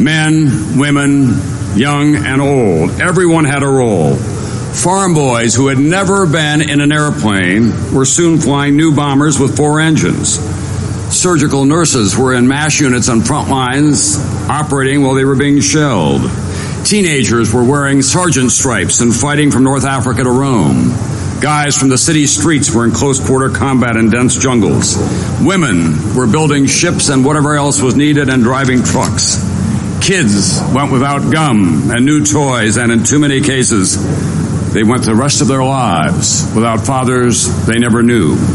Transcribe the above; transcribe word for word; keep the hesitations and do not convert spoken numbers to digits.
Men, women, young and old, everyone had a role. Farm boys who had never been in an airplane were soon flying new bombers with four engines. Surgical nurses were in MASH units on front lines, operating while they were being shelled. Teenagers were wearing sergeant stripes and fighting from North Africa to Rome. Guys from the city streets were in close-quarter combat in dense jungles. Women were building ships and whatever else was needed and driving trucks. Kids went without gum and new toys, and in too many cases, they went the rest of their lives without fathers they never knew.